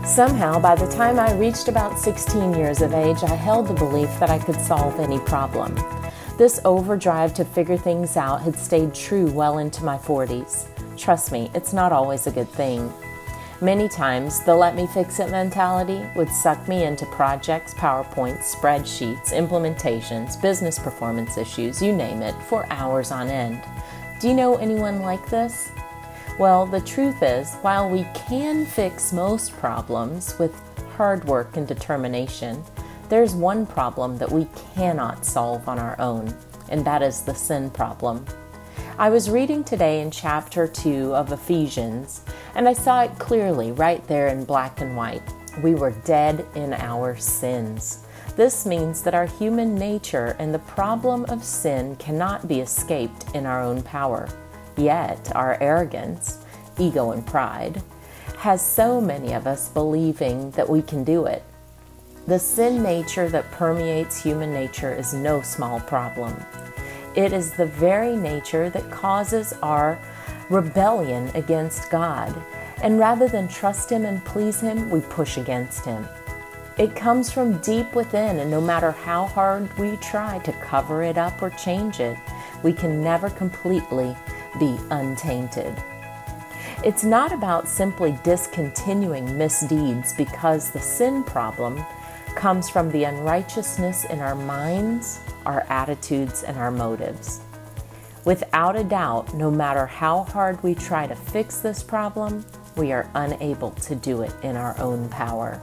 Somehow, by the time I reached about 16 years of age, I held the belief that I could solve any problem. This overdrive to figure things out had stayed true well into my 40s. Trust me, it's not always a good thing. Many times, the let-me-fix-it mentality would suck me into projects, PowerPoints, spreadsheets, implementations, business performance issues, you name it, for hours on end. Do you know anyone like this? Well, the truth is, while we can fix most problems with hard work and determination, there's one problem that we cannot solve on our own, and that is the sin problem. I was reading today in chapter 2 of Ephesians, and I saw it clearly right there in black and white. We were dead in our sins. This means that our human nature and the problem of sin cannot be escaped in our own power. Yet, our arrogance, ego and pride, has so many of us believing that we can do it. The sin nature that permeates human nature is no small problem. It is the very nature that causes our rebellion against God, and rather than trust Him and please Him, we push against Him. It comes from deep within, and no matter how hard we try to cover it up or change it, we can never completely be untainted. It's not about simply discontinuing misdeeds, because the sin problem comes from the unrighteousness in our minds, our attitudes, and our motives. Without a doubt, no matter how hard we try to fix this problem, we are unable to do it in our own power.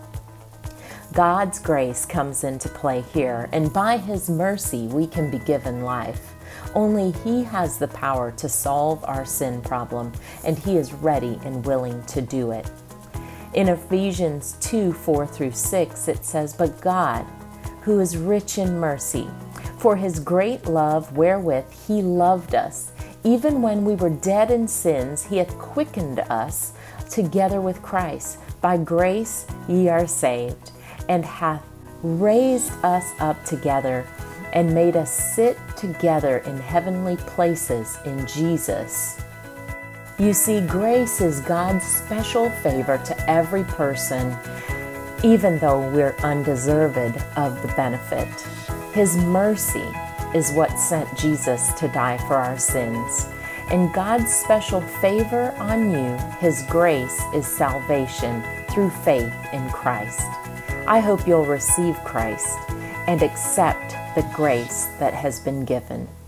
God's grace comes into play here, and by His mercy we can be given life. Only He has the power to solve our sin problem, and He is ready and willing to do it. In Ephesians 2:4-6, it says, "But God, who is rich in mercy, for His great love wherewith He loved us, even when we were dead in sins, He hath quickened us together with Christ. By grace ye are saved, and hath raised us up together, and made us sit together in heavenly places in Jesus." You see, grace is God's special favor to every person, even though we're undeserved of the benefit. His mercy is what sent Jesus to die for our sins. And God's special favor on you, His grace, is salvation through faith in Christ. I hope you'll receive Christ and accept the grace that has been given.